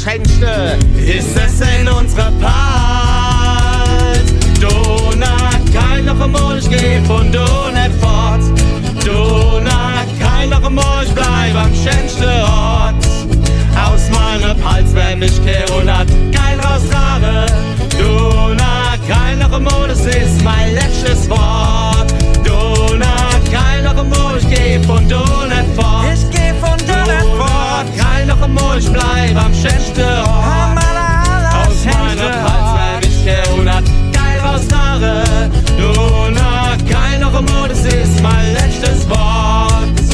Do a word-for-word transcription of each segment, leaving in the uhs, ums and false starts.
Schönste ist es in unserer Part. Dona, kein noch einmal, ich geh von do nicht fort. Dona, kein noch einmal, ich bleib am schönsten Ort. Aus meinem Hals, wenn mich kehren hat, kein raustrage. Dona, kein noch einmal, das ist mein letztes Wort. Dona, kein noch einmal, ich geh von do nicht fort. Ich geh von do nicht fort. Kein noch einmal, ich bleib am schönsten Ort. Aus meinem Hals, wenn mich kehren hat, kein raustrage. Dona, kein noch einmal, das ist mein letztes Wort.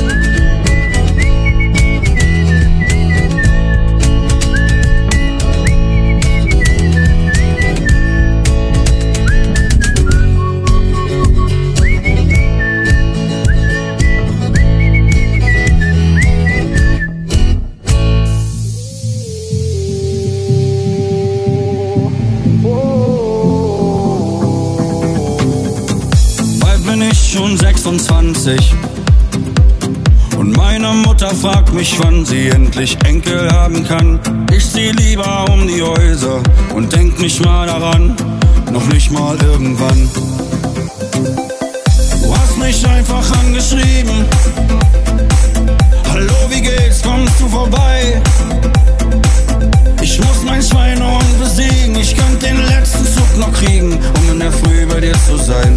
Schon sechsundzwanzig und meine Mutter fragt mich, wann sie endlich Enkel haben kann. Ich zieh lieber um die Häuser und denk nicht mal daran, noch nicht mal irgendwann. Du hast mich einfach angeschrieben. Hallo, wie geht's, kommst du vorbei? Ich muss mein Schweinehund besiegen, ich könnte den letzten Zug noch kriegen, um in der Früh bei dir zu sein.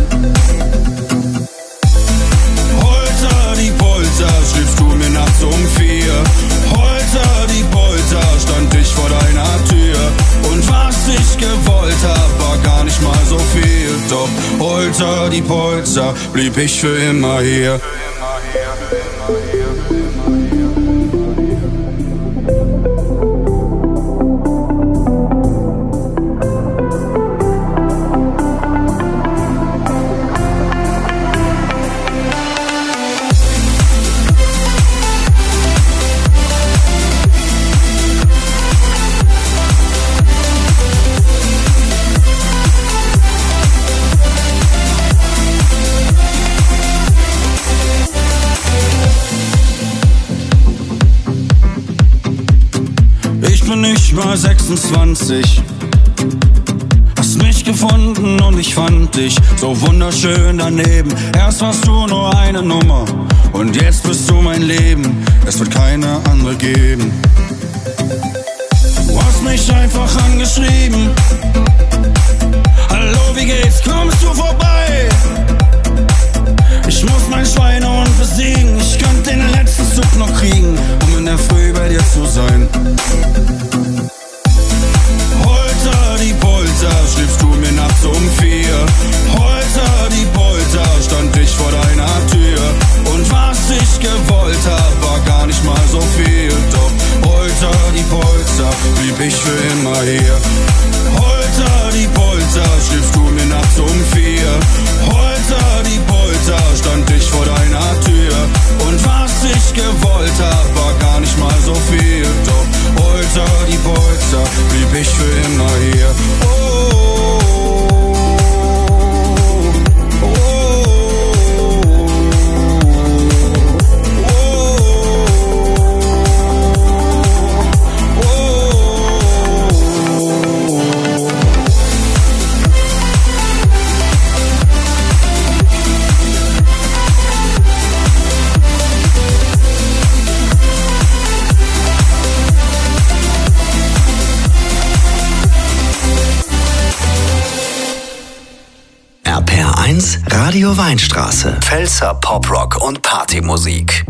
Die Polter, schliefst du mir nachts um vier. Holter, die Polter, stand ich vor deiner Tür. Und was ich gewollt hab, war gar nicht mal so viel. Doch Holter, die Polter, blieb ich für immer hier. Ich war sechsundzwanzig, hast mich gefunden und ich fand dich so wunderschön daneben. Erst warst du nur eine Nummer und jetzt bist du mein Leben. Es wird keine andere geben. Du hast mich einfach angeschrieben. Hallo, wie geht's? Kommst du vorbei? Ich muss mein Schweinehund besiegen. Ich könnte den letzten Zug noch kriegen, um in der Früh bei dir zu sein. Holter, die Polter, schliefst du mir nachts um vier. Holter, die Polter, stand ich vor deiner Tür. Und was ich gewollt hab, war gar nicht mal so viel. Doch Holter, die Polter, blieb ich für immer hier. Holter, die Polter, schliefst du mir nachts um vier. Holter, die Polter, stand ich vor deiner Tür. Und was ich gewollt hab, war gar nicht mal so viel. Doch Holter, die Polter, blieb ich für immer hier. Oh, oh, Radio Weinstraße. Pfälzer Poprock und Partymusik.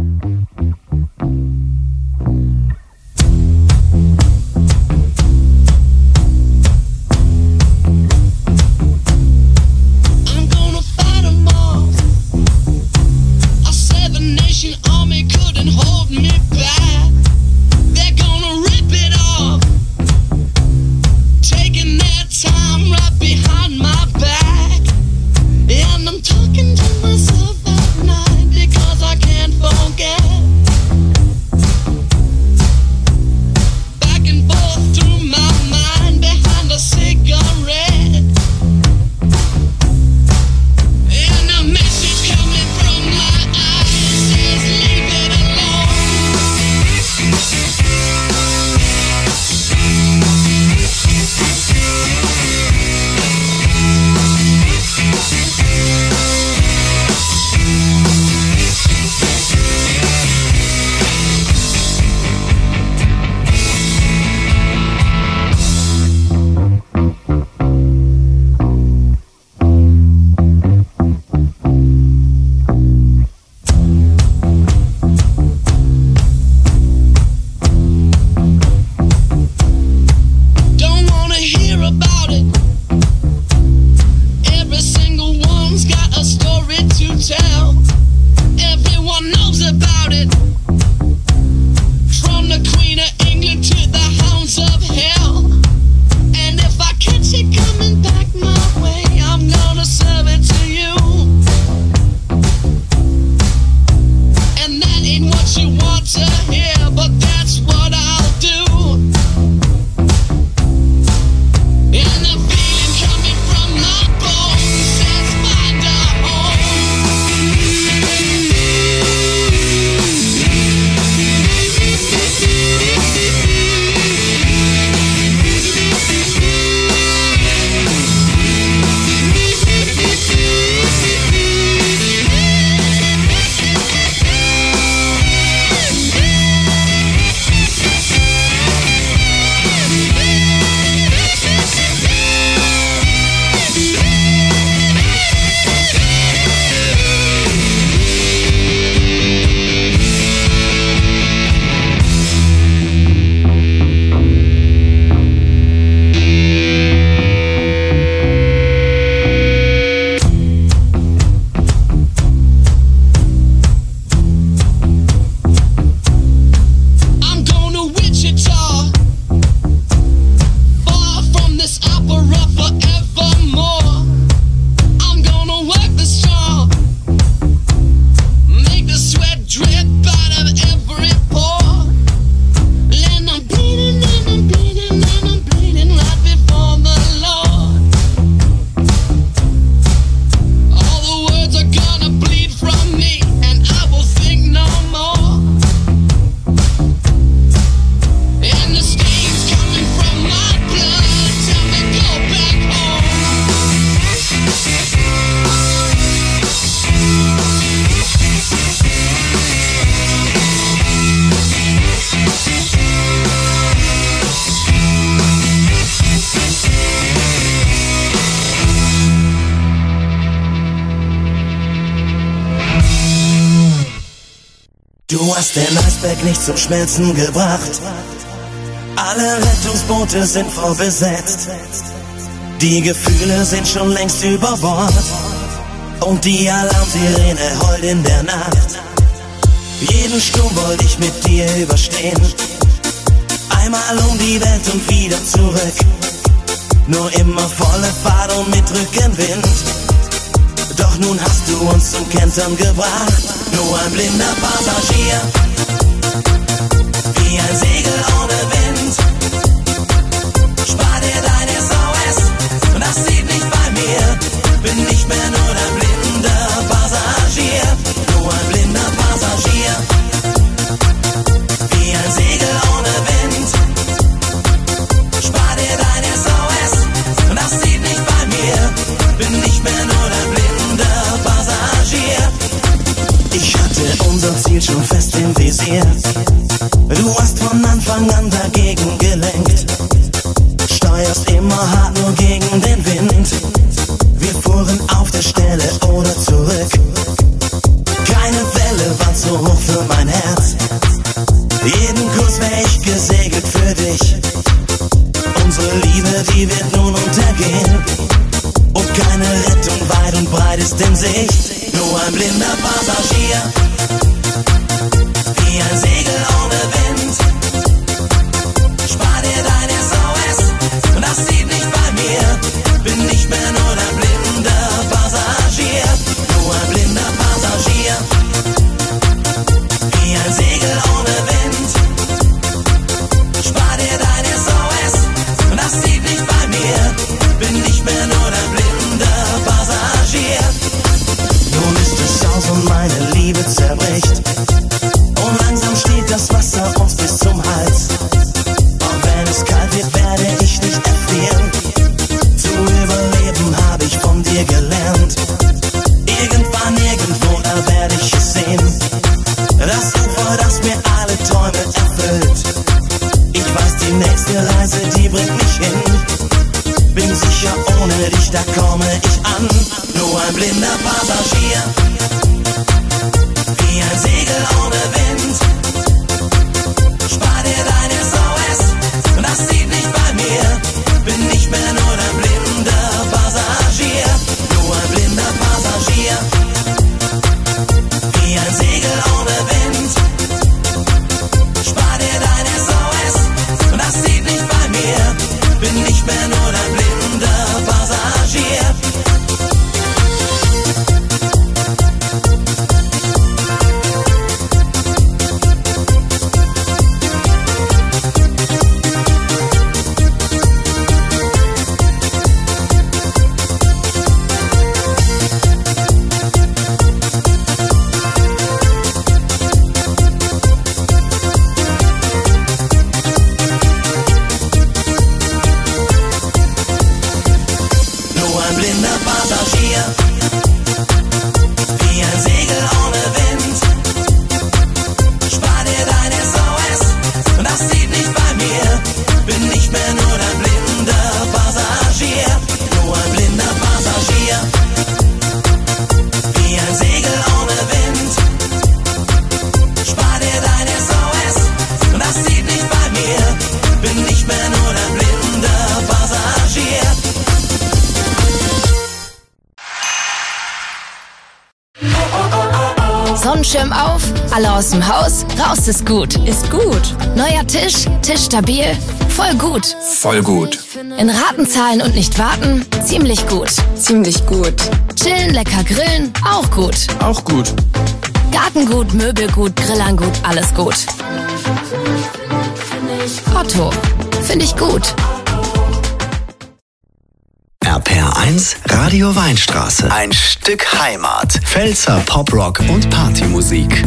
Is Du hast den Eisberg nicht zum Schmelzen gebracht. Alle Rettungsboote sind voll besetzt. Die Gefühle sind schon längst über Bord. Und die Alarmsirene heult in der Nacht. Jeden Sturm wollte ich mit dir überstehen. Einmal um die Welt und wieder zurück. Nur immer volle Fahrt und mit Rückenwind. Doch nun hast du uns zum Kentern gebracht. Nur ein blinder Passagier, wie ein Segel ohne Wind. Spar dir dein S O S, das zieht nicht bei mir. Bin nicht mehr nur ein blinder Passagier. Nur ein blinder Passagier, wie ein Segel ohne Wind. Spar dir dein S O S, das zieht nicht bei mir. Bin nicht mehr nur ein blinder Passagier. Ich hatte unser Ziel schon fest im Visier. Du hast von Anfang an dagegen gelenkt. Steuerst immer hart nur gegen den Wind. Wir fuhren auf der Stelle oder zurück. Keine Welle war zu hoch für mein Herz. Jeden Kurs wär ich gesegelt für dich. Unsere Liebe, die wird nun untergehen. Und keine Rettung weit und breit ist in Sicht. Nur ein blinder Passagier, wie ein Segel ohne Wind. Spar dir dein S O S, das zieht nicht bei mir. Bin nicht mehr nur ein blinder Passagier. Nur ein blinder Passagier, wie ein Segel ohne Wind. Spar dir dein S O S, das zieht nicht bei mir. Bin nicht mehr nur ein blinder Passagier. Nun ist es aus und meine Liebe zerbricht. Und langsam steht das Wasser uns bis zum Hals. Und wenn es kalt wird, werde ich nicht erfrieren. Zu überleben habe ich von dir gelernt. Irgendwann, irgendwo, da werde ich es sehen. Das Ufer, das mir alle Träume erfüllt. Ich weiß, die nächste Reise, die bringt mich hin. Bin sicher, ohne dich, da komme ich an. Nur ein blinder Passagier, wie ein Segel ohne Wind. Spar dir dein S O S, das zieht nicht bei mir. Bin nicht mehr nur ein blinder Passagier. Nur ein blinder Passagier, wie ein Segel ohne Wind. Spar dir dein S O S, das zieht nicht bei mir. Bin nicht mehr nur ein blinder Passagier. Sonnenschirm auf, alle aus dem Haus, raus ist gut. Ist gut. Neuer Tisch, Tisch stabil, voll gut. Voll gut. In Raten zahlen und nicht warten, ziemlich gut. Ziemlich gut. Chillen, lecker grillen, auch gut. Auch gut. Gartengut, Möbelgut, Grillerngut, alles gut. Otto, finde ich gut. R P R eins Radio Weinstraße. Ein Stück Heimat. Pfälzer Poprock und Partymusik.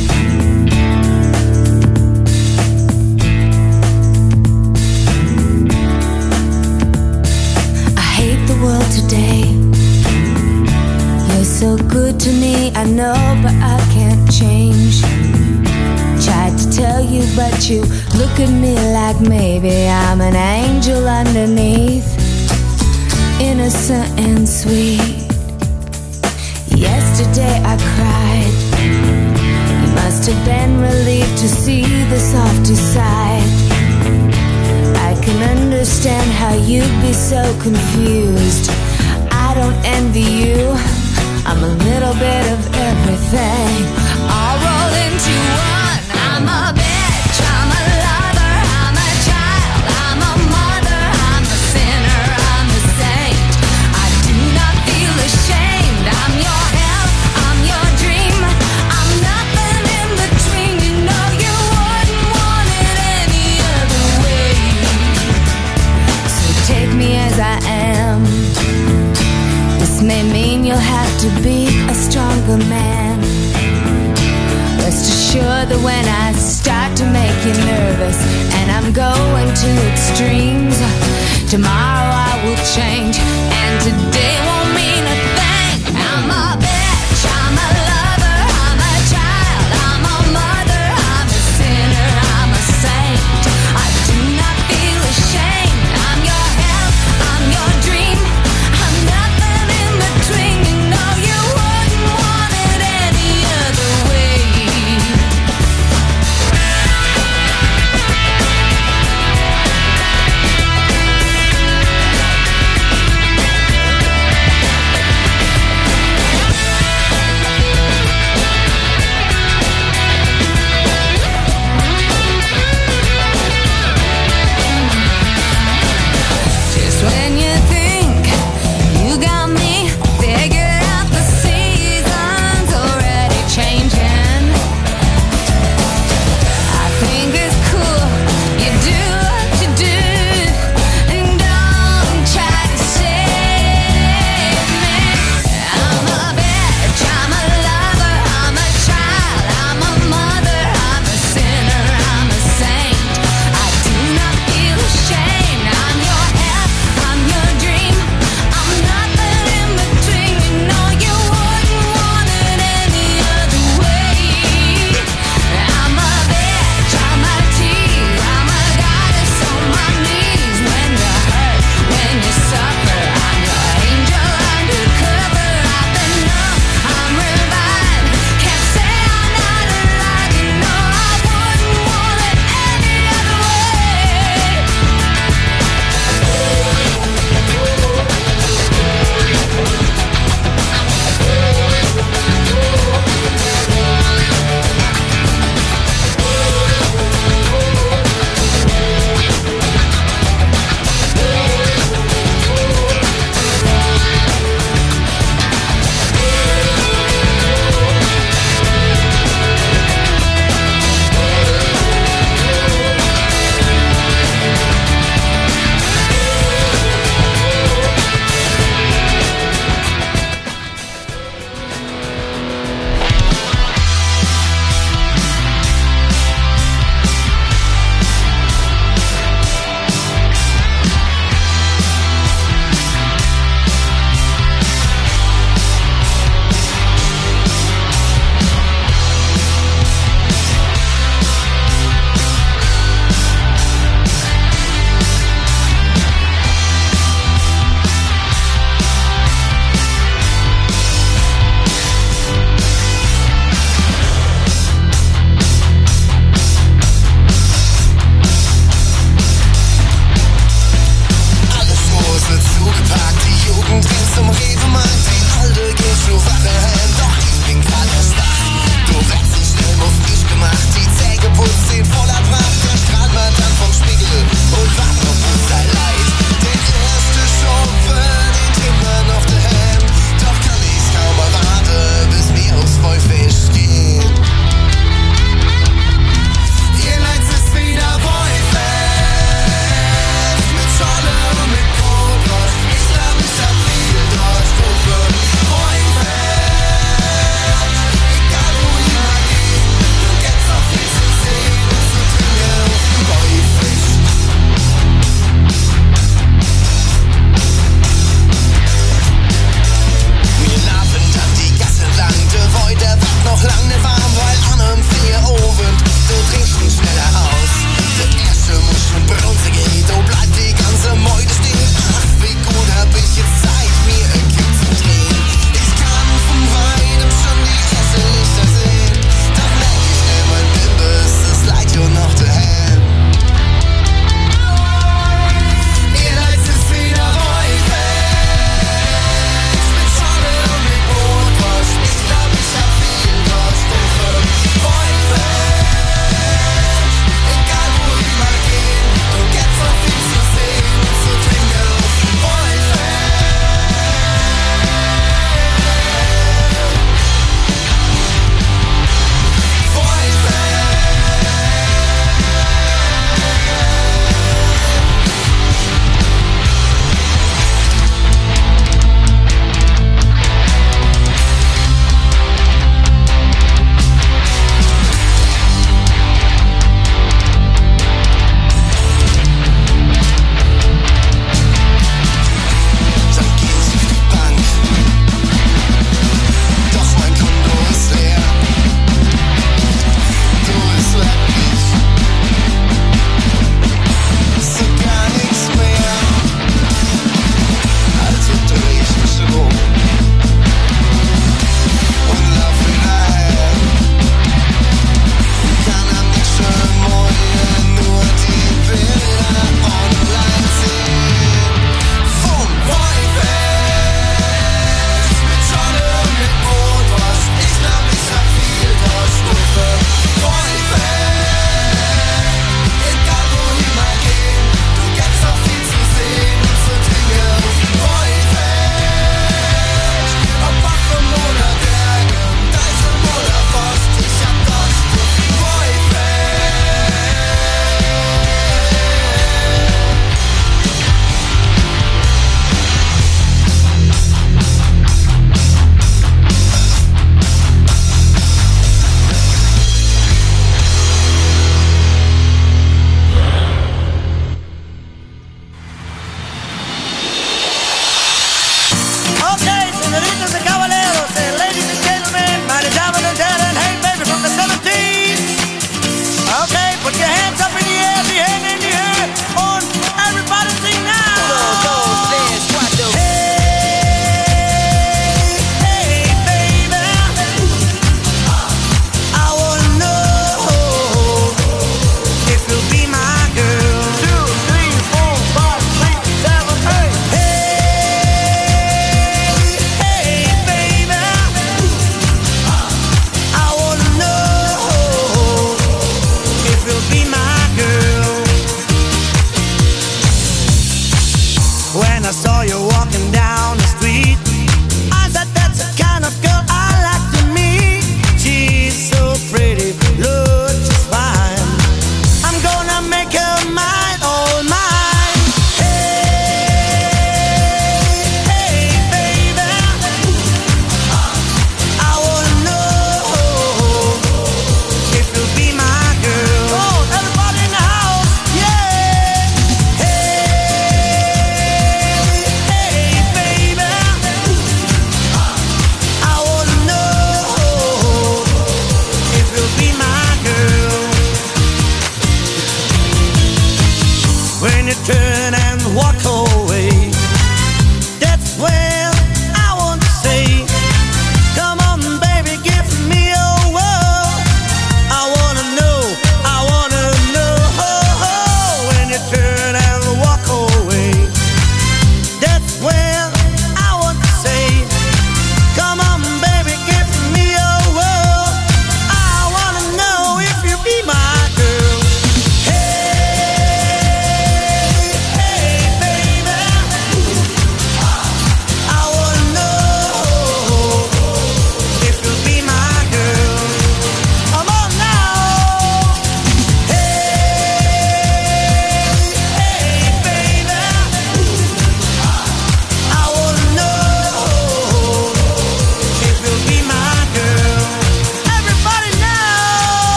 I hate the world today. You're so good to me, I know, but I can't change. Tried to tell you, but you look at me like maybe I'm an angel underneath. Innocent and sweet. Yesterday I cried. You must have been relieved to see the softer side. I can understand how you'd be so confused. I don't envy you. I'm a little bit of everything, all rolled into one. I'm a bitch, I'm a lover, I'm a child, I'm a mother, I'm a sinner, I'm a saint. I do not feel ashamed. I'm your hell, I'm your dream. I'm nothing in between. You know you wouldn't want it any other way. So take me as I am. This may mean you'll have to be a stronger man. Rest assured that when I start to make you nervous and I'm going to extremes, tomorrow I will change and today won't mean a thing. I'm a bitch, I'm a lover, I'm a child, I'm a mother, I'm a sinner, I'm a saint. I do not feel ashamed. I'm your hell, I'm your dream. I'm nothing in between. You know you wouldn't want it any other way.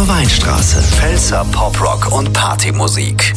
Radio Weinstraße. Pfälzer Poprock und Partymusik.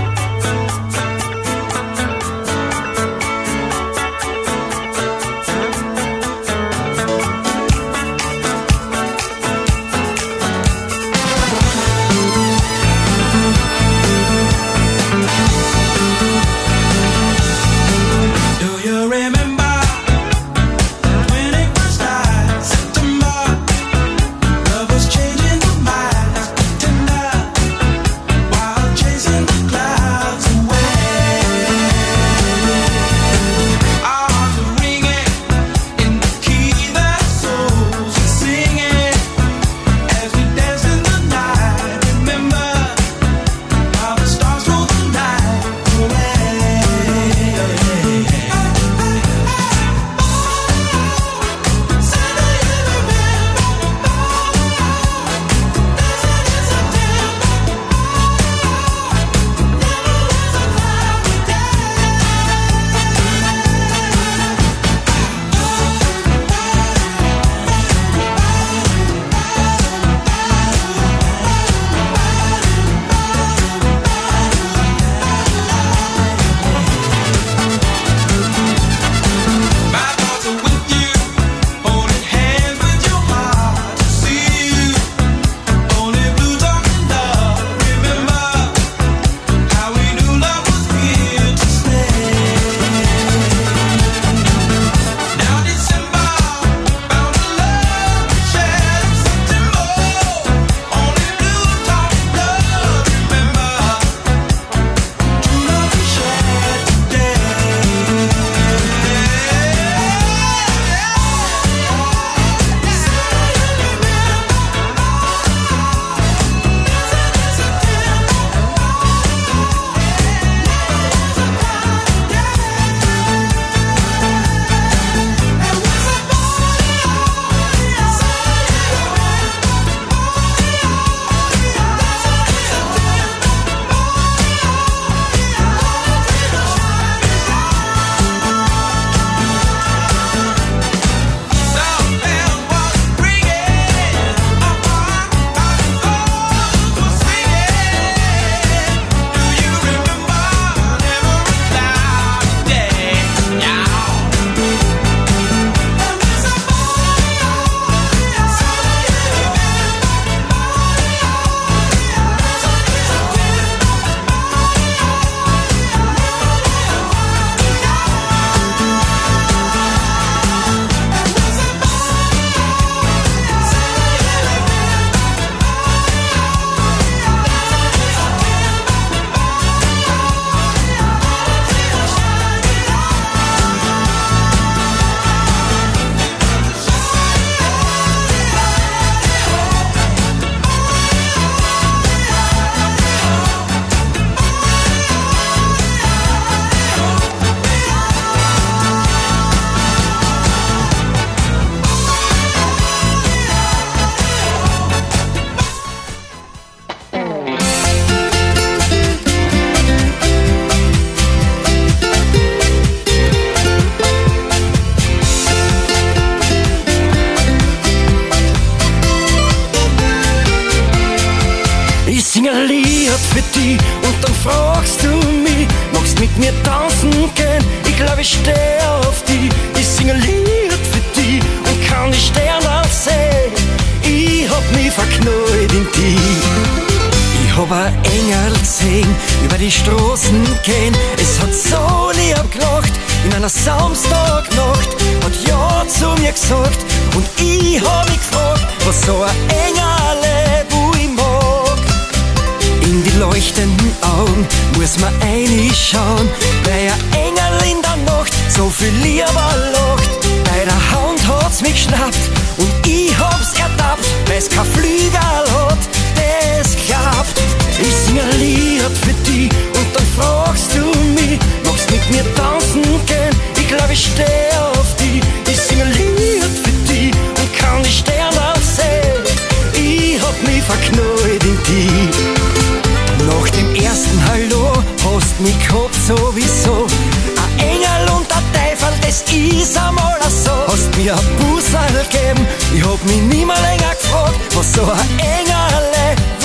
Sowieso, ein Engel und ein Teufel, das ist einmal so. Hast mir ein Busserl gegeben, ich hab mich nie mehr länger gefragt, was so ein Engerle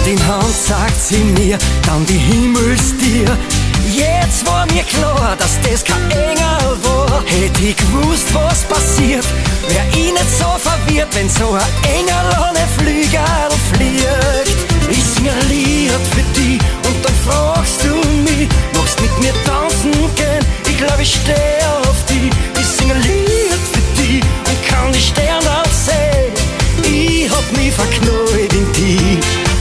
Hand in Hand sagt sie mir, dann die Himmelstier. Jetzt war mir klar, dass das kein Engel war. Hätt ich gewusst, was passiert, wär ich nicht so verwirrt, wenn so ein Engel ohne Flügel fliegt. Ich sing ein Lied für dich und dann fragst du mich, magst mit mir tanzen gehen? Ich glaub, ich steh auf dich. Ich sing ein Lied für dich und kann die Sterne auch sehen. Ich hab mich verknallt in dich.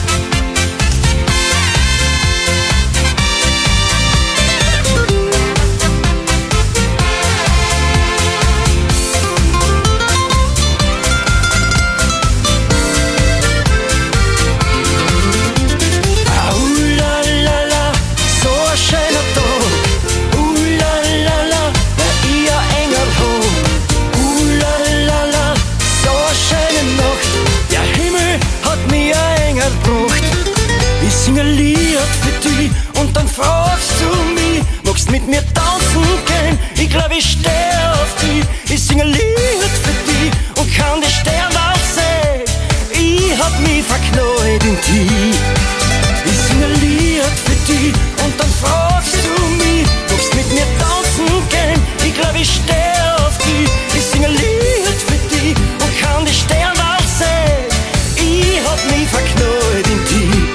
Und dann fragst du mich, magst mit mir tanzen gehen? Ich glaub, ich steh auf dich. Ich sing ein Lied für dich und kann die Sterne auch sehen. Ich hab mich verknallt in dich. Ich sing ein Lied für dich und dann fragst du mich, magst mit mir tanzen gehen? Ich glaub, ich steh auf dich. Ich sing ein Lied für dich und kann die Sterne auch sehen. Ich hab mich verknallt in dich.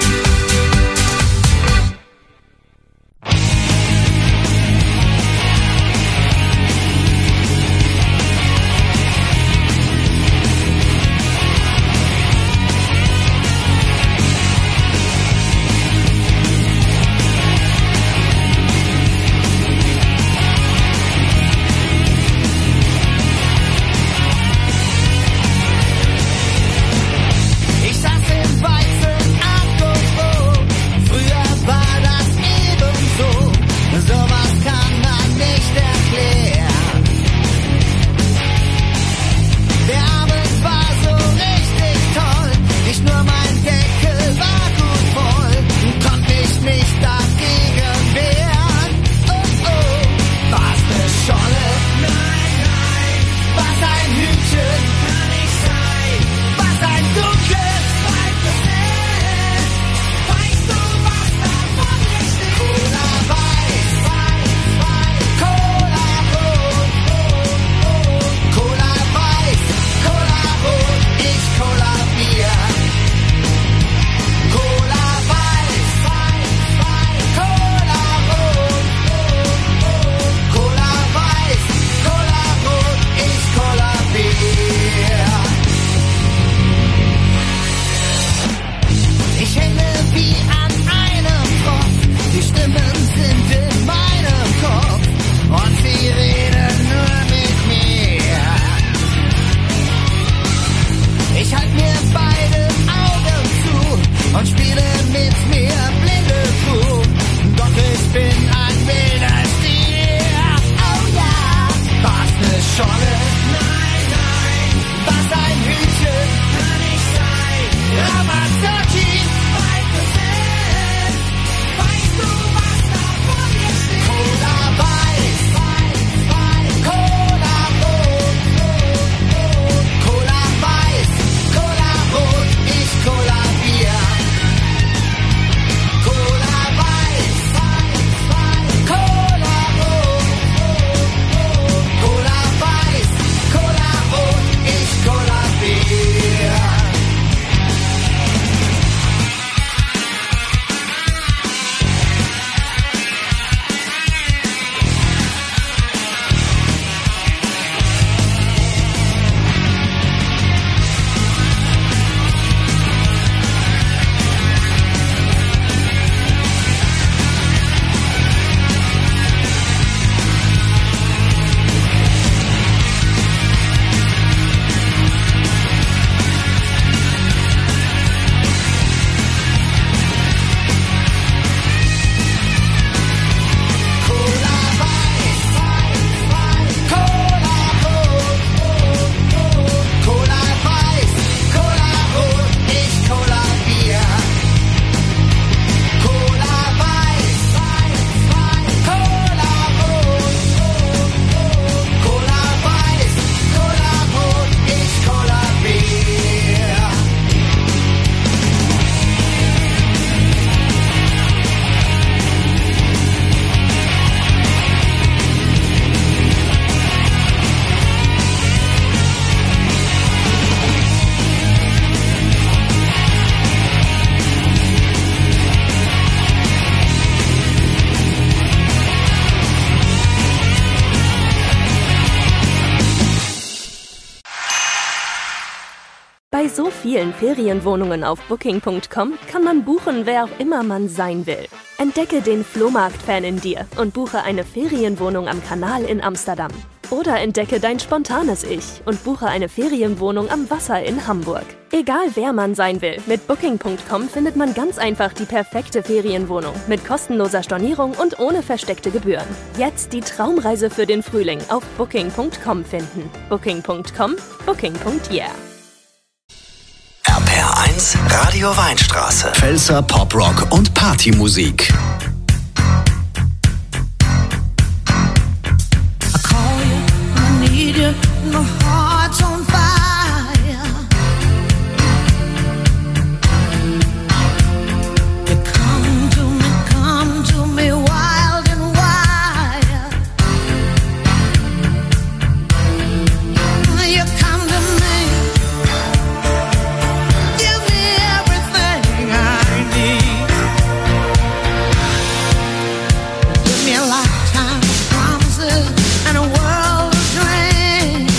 Bei so vielen Ferienwohnungen auf Booking Punkt com kann man buchen, wer auch immer man sein will. Entdecke den Flohmarkt-Fan in dir und buche eine Ferienwohnung am Kanal in Amsterdam. Oder entdecke dein spontanes Ich und buche eine Ferienwohnung am Wasser in Hamburg. Egal wer man sein will, mit Booking Punkt com findet man ganz einfach die perfekte Ferienwohnung mit kostenloser Stornierung und ohne versteckte Gebühren. Jetzt die Traumreise für den Frühling auf Booking Punkt com finden. Booking Punkt com, Booking Punkt yeah. R P R eins Radio Weinstraße. Pfälzer Poprock und Partymusik. My heart's on fire. You come to me, come to me wild and wild. You come to me, give me everything I need. Give me a lifetime of promises and a world of dreams.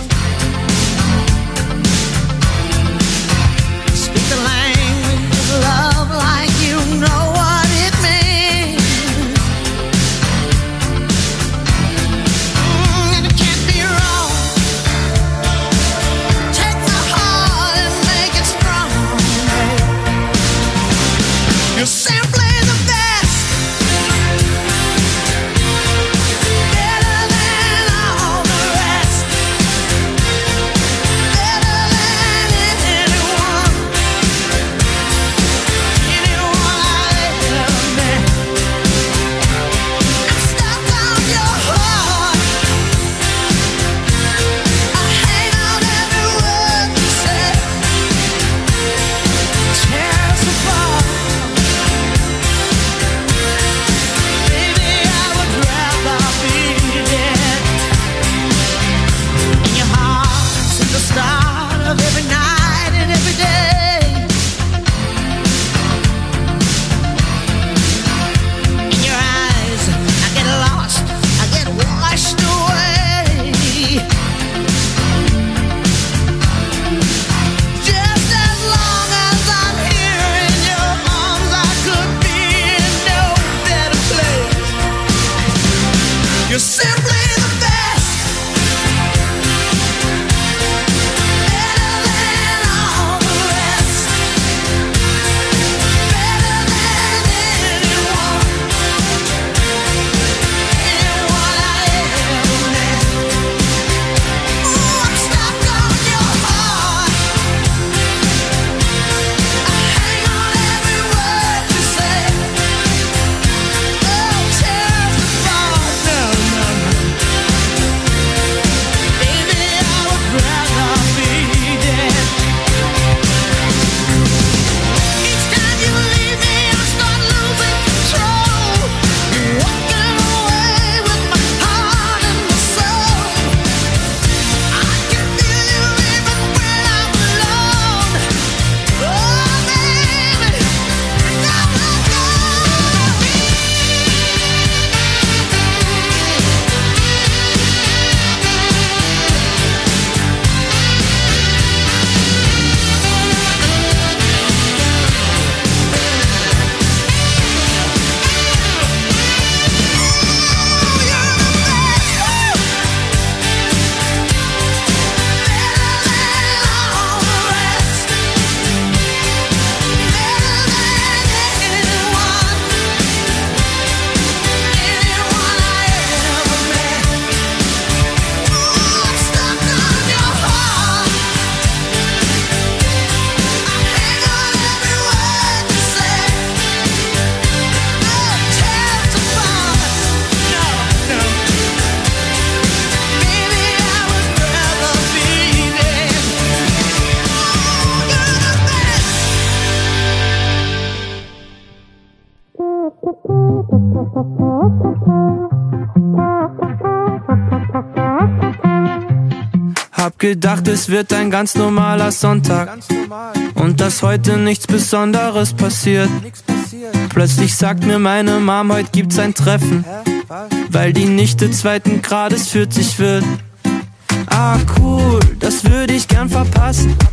Hab gedacht, es wird ein ganz normaler Sonntag und dass heute nichts Besonderes passiert. Plötzlich sagt mir meine Mom, heute gibt's ein Treffen, weil die Nichte zweiten Grades vierzig wird. Ah cool, das würde ich gern verpassen.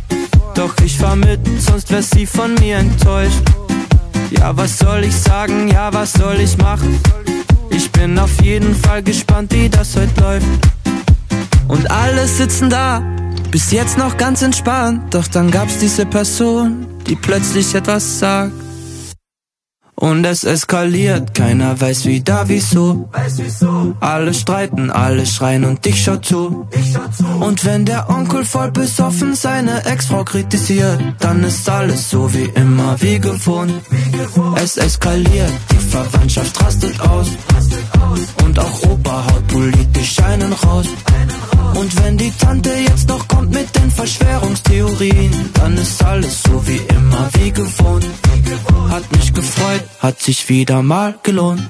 Doch ich fahr mit, sonst wär sie von mir enttäuscht. Ja, was soll ich sagen, ja, was soll ich machen? Ich bin auf jeden Fall gespannt, wie das heute läuft. Und alle sitzen da, bis jetzt noch ganz entspannt. Doch dann gab's diese Person, die plötzlich etwas sagt. Und es eskaliert, keiner weiß wieder wieso. Alle streiten, alle schreien und ich schau zu. Und wenn der Onkel voll besoffen seine Ex-Frau kritisiert, dann ist alles so wie immer, wie gewohnt. Es eskaliert, die Verwandtschaft rastet aus. Und auch Opa haut politisch einen raus. Und wenn die Tante jetzt noch kommt mit den Verschwörungstheorien, dann ist alles so wie immer, wie gewohnt. Hat mich gefreut, hat sich wieder mal gelohnt.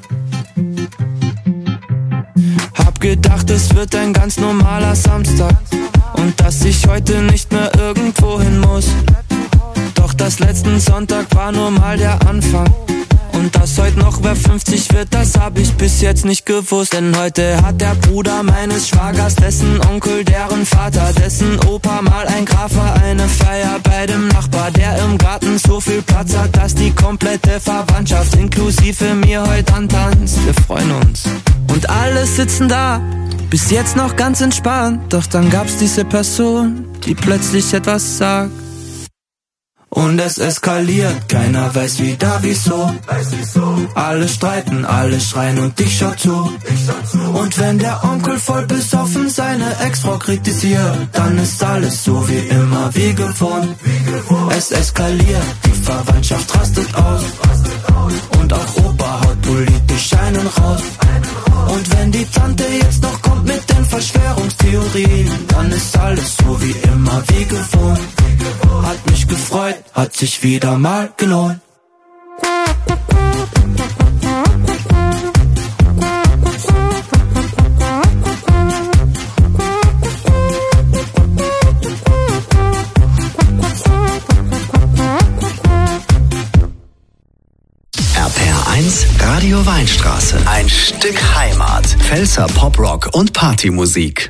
Hab gedacht, es wird ein ganz normaler Samstag und dass ich heute nicht mehr irgendwo hin muss. Doch das letzten Sonntag war nur mal der Anfang. Und dass heute noch wer fünfzig wird, das hab ich bis jetzt nicht gewusst. Denn heute hat der Bruder meines Schwagers, dessen Onkel, deren Vater, dessen Opa mal ein Graf war, eine Feier bei dem Nachbar, der im Garten so viel Platz hat, dass die komplette Verwandtschaft inklusive mir heute antanzt. Wir freuen uns. Und alle sitzen da, bis jetzt noch ganz entspannt. Doch dann gab's diese Person, die plötzlich etwas sagt. Und es eskaliert, keiner weiß wieder wieso. Alle streiten, alle schreien und ich schau zu. Und wenn der Onkel voll besoffen seine Ex-Frau kritisiert, dann ist alles so wie immer, wie gewohnt. Es eskaliert, die Verwandtschaft rastet aus. Und auch Opa haut politisch einen raus. Und wenn die Tante jetzt noch kommt mit den Verschwörungstheorien, dann ist alles so wie immer, wie gewohnt. Hat mich gefreut, hat sich wieder mal gelohnt. R P R eins Radio Weinstraße. Ein Stück Heimat. Pfälzer Poprock und Partymusik.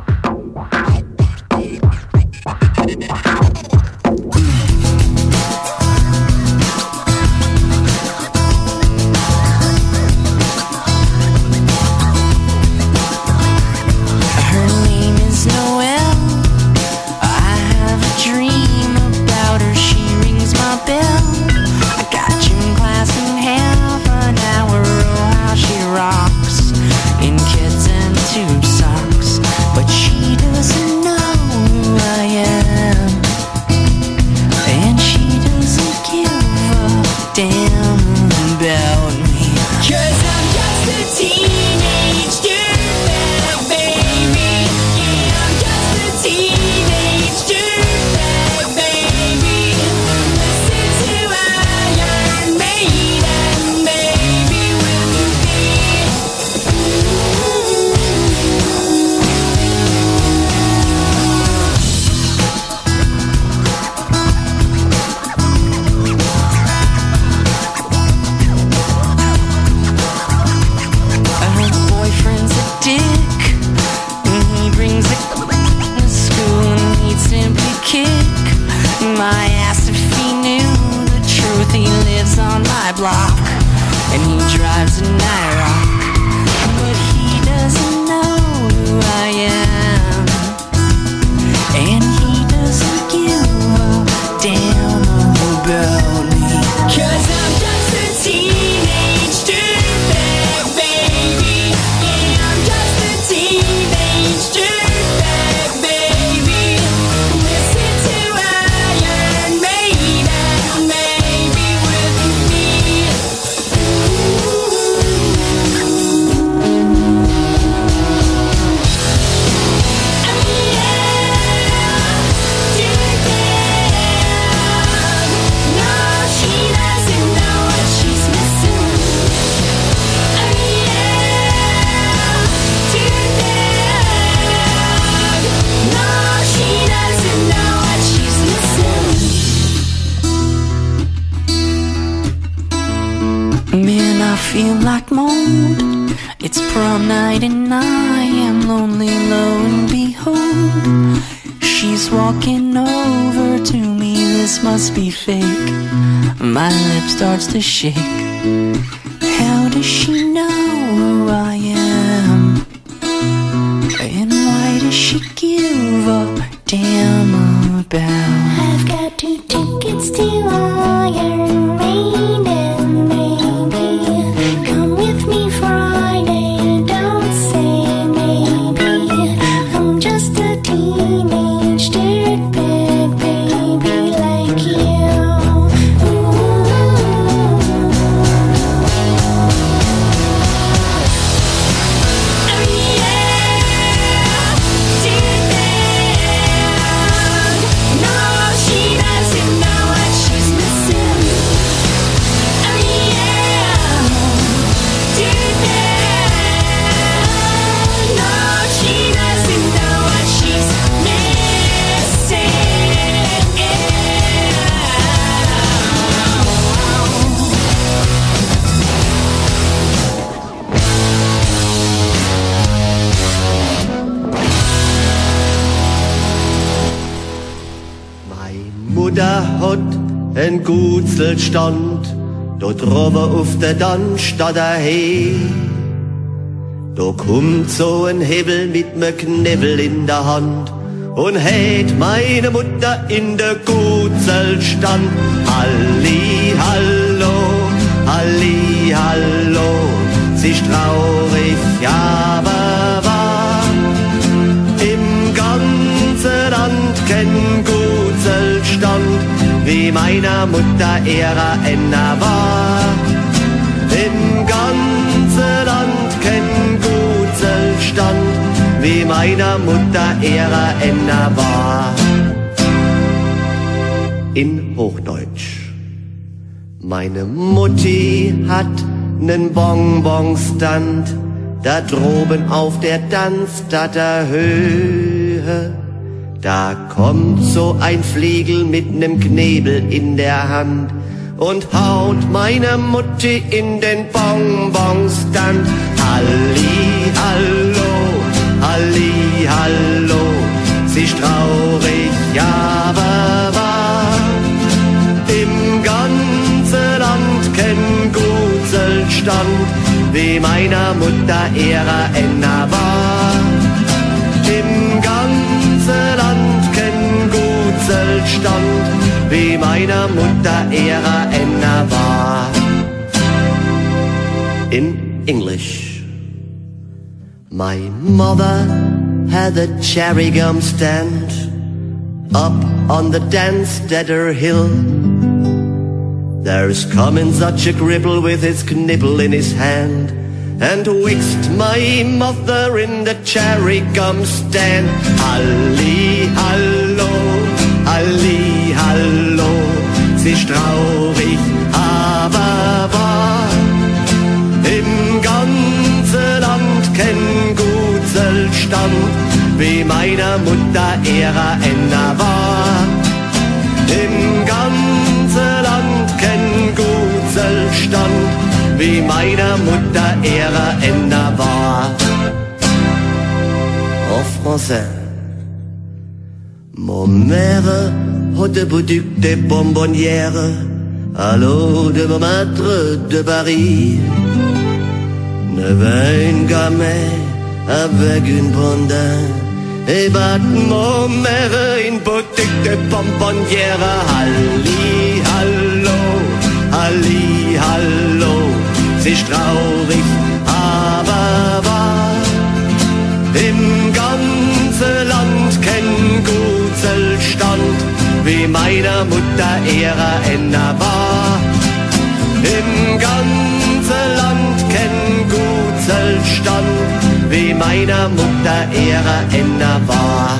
feel like mold. It's prom night and I am lonely, lo and behold, she's walking over to me this must be fake. My lip starts to shake. How does she know who I am? And why does she give a damn about? I've got two tickets to Iron Maiden, baby. Come with me Friday, don't say maybe. I'm just a teenage dirtbag baby like you. Mutter hat en Gutzelstand, dort drüber auf der Dannstadt daheim. Da kommt so ein Hebel mit me Knibbel in der Hand und hält meine Mutter in der Gutzelstand. Halli, hallo, halli, hallo, sie ist traurig, aber wahr. Im ganzen Land kein Gutzelstand, wie meiner Mutter ihrer Enna war. Im ganzen Land kein Gutzelstand, wie meiner Mutter ihrer Enna war. In Hochdeutsch. Meine Mutti hat nen Bonbonstand, da droben auf der Tanzstatter Höhe. Da kommt so ein Fliegel mit nem Knebel in der Hand und haut meine Mutti in den Bonbonstand. Halli, hallo, halli, hallo, sie ist traurig, aber wahr. Im ganzen Land kein Gutzelstand, wie meiner Mutter ihrer Enna war. Im ganzen Land kein Gutzelstand, wie meiner Mutter ihrer Enna war. In English. My mother had a cherry gum stand up on the Danstetter hill. There's coming such a cripple with his knibble in his hand, and whisked my mother in the cherry gum stand. Halli, hallo, halli, hallo, sie ist traurig, aber wahr. Im ganzen Land kein Gutzelstand, wie meiner Mutter ihrer Enna war. Im ganzen Land kein Gutzelstand, wie meiner Mutter ihrer Enna war. En français. Mon mère a de boutique des bonbonnières à l'eau de Montmartre de Paris. Ne vint gamin avec une blonde et bat mon mère une boutique de bonbonnières. Halli, hallo, halli, hallo, sie ist traurig, aber wahr. Im ganzen Land kein Gutzelstand, wie meiner Mutter ihrer Enna war. Im ganzen Land kein Gutzelstand, wie meiner Mutter ihrer Enna war.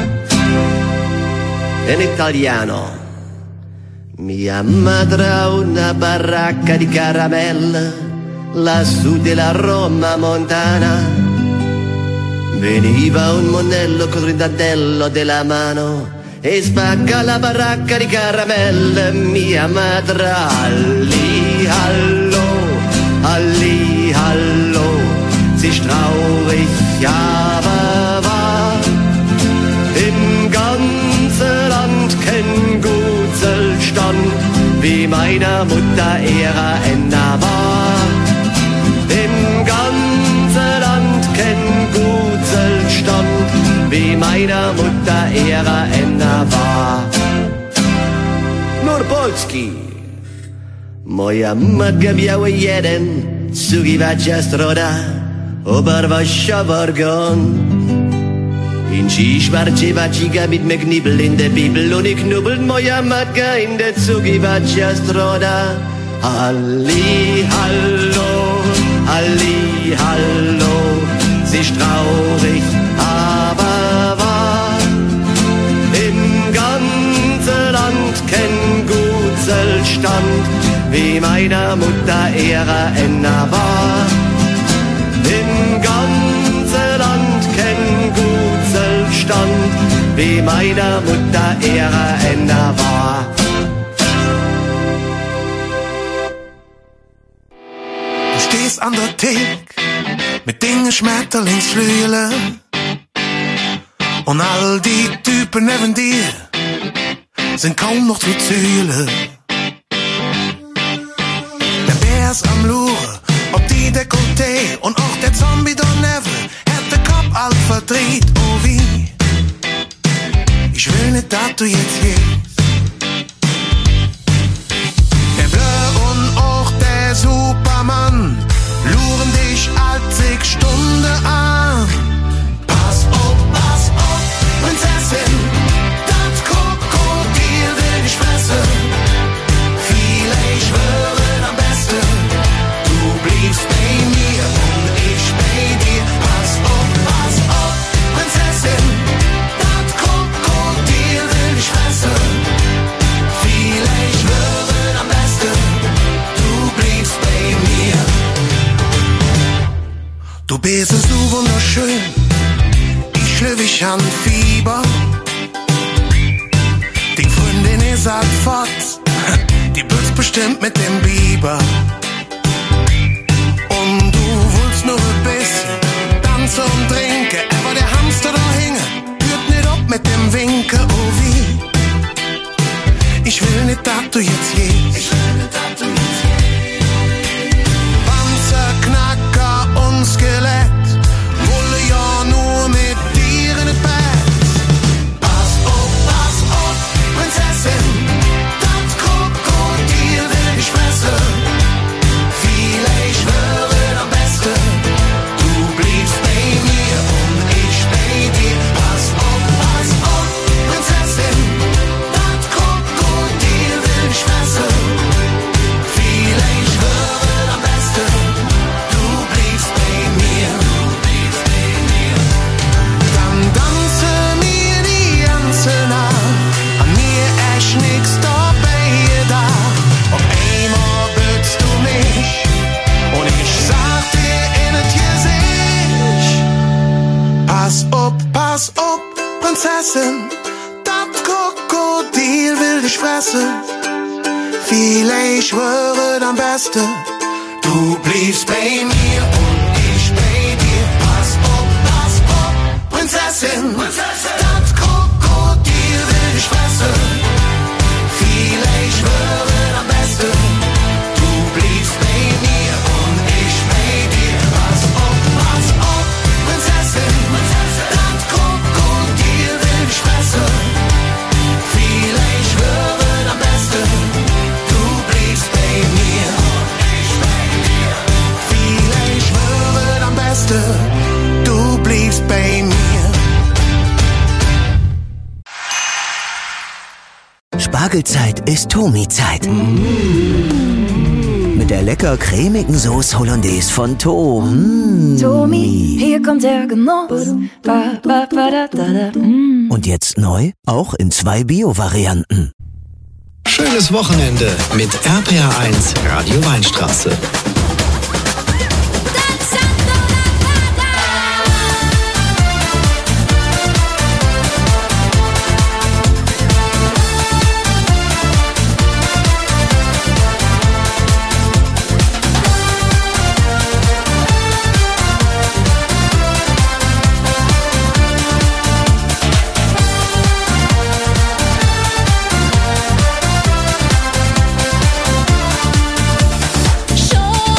In italiano. Mia madre ha una baracca di caramelle lassù della Roma montana. Veniva un monello col ridatello della mano e spacca la baracca di caramelle. Mia madre, halli, hallo, halli, hallo, sie ist traurig, aber wahr. Im ganzen Land kein Gutzel era ena war. Nur Polski. Moja matka miała jeden, sugiwacza stroda, obarwasza wargon. In Skischwarze Watschiga mit mir Knibbel in der Bibel und ich knubbelt moja matka in der Zugiwacza stroda. Halli, hallo, halli, hallo, sie ist traurig, aber wahr. Im ganzen Land kein Gutselstand, wie meiner Mutter ihrer Enna war. Im ganzen Land kein Gutselstand, wie meiner Mutter ihrer Enna war. Du stehst an der Thek mit Dingen Schmetterlingsflügel und all die Typen neben dir sind kaum noch zu zählen. Der Bär ist am Luren, ob die Dekolleté und auch der Zombie daneben hat den Kopf alt verdreht, oh wie. Ich will nicht, dass du jetzt gehst. Der Blö und auch der Superman luren dich allzig Stunden an. Pass auf, pass auf, Prinzessin, das Krokodil will dich fressen. Vielleicht wäre am besten, du bliebst bei mir und ich bei dir. Pass auf, pass auf, Prinzessin, das Krokodil will dich fressen. Vielleicht wäre am besten, du bliebst bei mir. Du bist so wunderschön, ich schlüpf an Fieber. Die Freundin ist halt fort, die büßt bestimmt mit dem Biber. Und du willst nur ein bisschen tanzen und trinken, aber der Hamster da hinge hört nicht ab mit dem Winken, oh wie. Ich will nicht, dass du jetzt gehst. Ich will nicht, dass du jetzt gehst. Panzerknacker und Skelett wolle ja nur mit dir in das Bett. Pass auf, pass auf, Prinzessin, das Krokodil will dich fressen. Vielleicht wäre am besten, du bliebst bei mir und ich bei dir. Pass auf, pass auf, Prinzessin, das Krokodil will dich fressen. Vielleicht wäre am besten, du bliebst bei mir. Dann tanze mir die ganze Nacht, an mir echt nix dabei da. Auf einmal bützt du mich und ich sag dir in das Gesicht: Pass auf, pass auf, Prinzessin, das Krokodil will dich fressen. Vielleicht wäre am besten, du bliebst bei mir und ich bei dir. Pass auf, pass auf, Prinzessin, das Krokodil will dich fressen. Vielleicht wäre am besten, du bliebst bei mir und ich bei dir. Pass auf, pass auf, Prinzessin, das Krokodil will dich fressen. Vielleicht wäre am besten, du bliebst bei mir und ich bei dir. Vielleicht wäre am besten, du bliebst bei mir. Spargelzeit ist Tomi-Zeit. Mit der lecker cremigen Sauce Hollandaise von Tomi. Tomi, hier kommt der Genuss. Ba, ba, ba, da, da, da. Mm. Und jetzt neu, auch in zwei Bio-Varianten. Schönes Wochenende mit R P R eins Radio Weinstraße. Show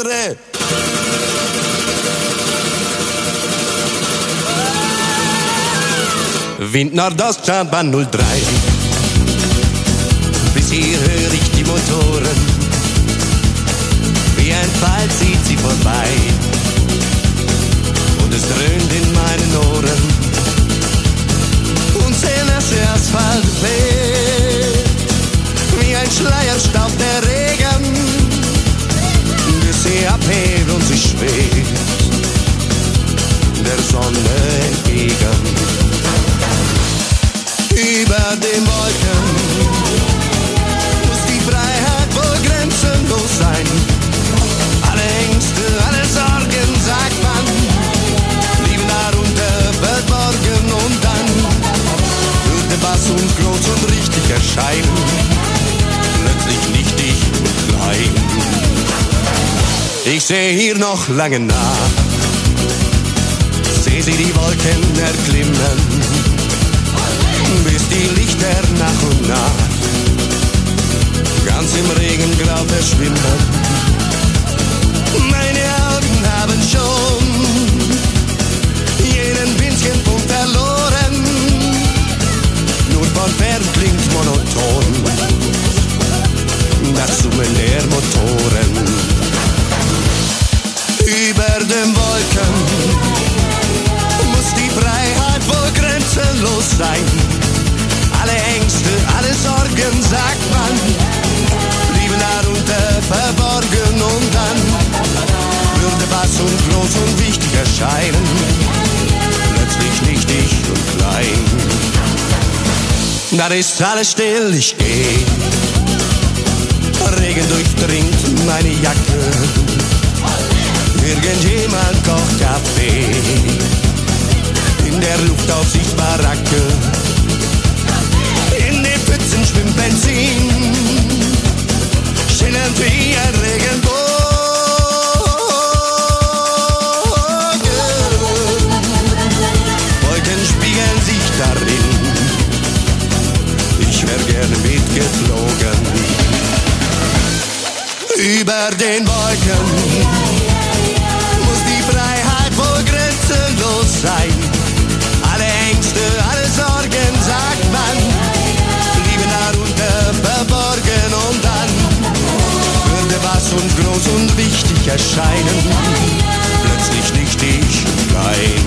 Tore. Wind Nordoststadtbahn null drei. Bis hier höre ich die Motoren. Wie ein Pfeil zieht sie vorbei. Und es dröhnt in meinen Ohren. Und der nasse Asphalt weht. Wie ein Schleierstaub der Regen. Bis sie abhebt und sich schwebt. Der Sonne entgegen. Über den Wolken muss die Freiheit wohl grenzenlos sein. Alle Ängste, alle Sorgen, sagt man, liegen darunter verborgen. Und dann wird der Bass und groß und richtig erscheinen, plötzlich nichtig und klein. Ich sehe hier noch lange nach, seh sie die Wolken erklimmen, bis die Lichter nach und nach ganz im Regengrau verschwimmen. Meine Augen haben schon jeden winzigen Punkt verloren. Nur von fern klingt monoton das Summen der Motoren. Über den Wolken muss die Freiheit wohl grenzenlos sein. Alle Ängste, alle Sorgen, sagt man, blieben darunter verborgen. Und dann würde was und groß und wichtig erscheinen, plötzlich nichtig und klein. Da ist alles still, ich geh, Regen durchdringt meine Jacke, irgendjemand kocht Kaffee, in der Luft Aufsicht Baracke. In den Pfützen schwimmt Benzin, schillernd wie ein Regenbogen. Wolken spiegeln sich darin, ich wär gerne mitgeflogen. Über den Wolken muss die Freiheit wohl grenzenlos sein. Alle Ängste, alle Sorgen, sagt man, blieben darunter verborgen. Und dann würde was und groß und wichtig erscheinen, plötzlich nichtig und klein.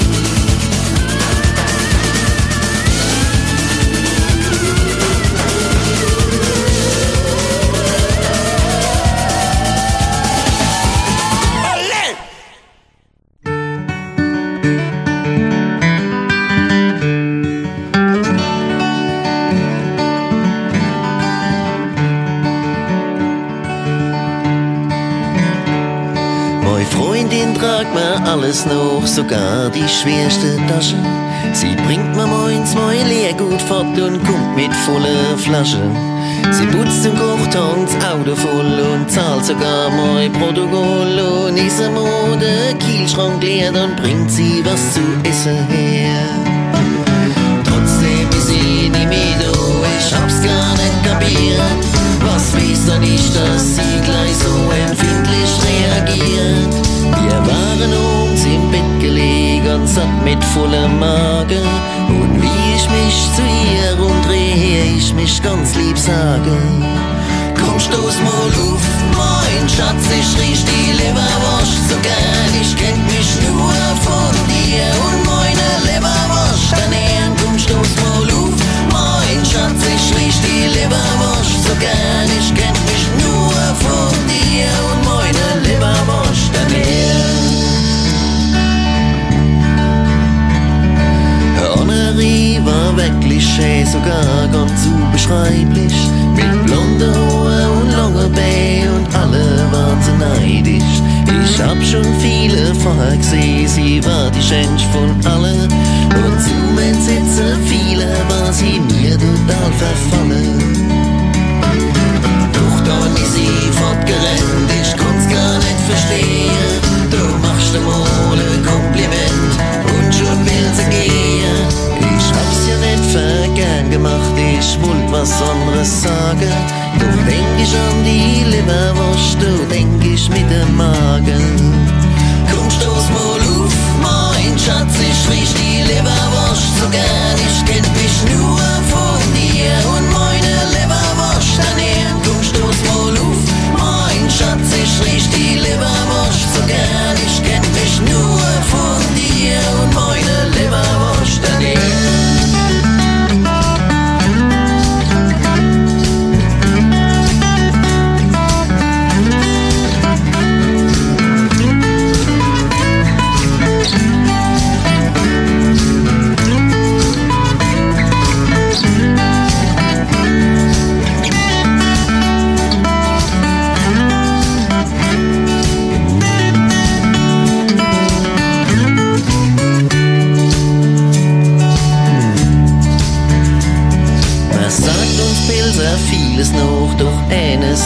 Alles noch, sogar die schwerste Tasche. Sie bringt mir moins mein Leergut fort und kommt mit voller Flasche. Sie putzt und kocht das Auto voll und zahlt sogar mein Protokoll. Und ist am Mode Kielschrank leer, dann bringt sie was zu essen her. Trotzdem ist sie nicht mehr da, ich hab's gar nicht kapiert. Was weiß dann ich, dass sie gleich so empfindlich reagiert? Wir waren uns im Bett gelegen, satt mit vollem Magen. Und wie ich mich zu ihr umdrehe, ich mich ganz lieb sage: Komm, stoß mal auf, mein Schatz, ich riech die Leberwurst so gern. Ich kenn mich nur von dir und meine Leberwurst ernähren. Komm, stoß mal auf, mein Schatz, ich riech die Leberwurst so gern. Ich kenn mich nur von dir und meine Leberwurst ernähren. Annerie war wirklich schön, sogar ganz unbeschreiblich. Mit blonder Haare und langer Beine und alle waren so neidisch. Ich hab schon viele vorher gesehen, sie war die schönste von allen. Und zum Entsetzen viele war sie mir total verfallen. Doch dann ist sie fortgerannt, ich konnt's gar nicht verstehen. Du machst dir mal ein Kompliment und schon will sie gehen. Ich hab's ja nicht vergern gemacht, ich wollt was anderes sagen. Doch denk ich an die Leberwurst, du denk ich ich mit dem Magen. Komm, stoß mal auf, mein Schatz, ich riech die Leberwurst so gern. Ich kenn mich nur von dir und meine Leberwurst daneben. Komm, stoß mal auf, mein Schatz, ich riech die Leberwurst so gern. Ich kenn mich nur von dir und meine Leberwurst daneben. Vieles noch, doch eines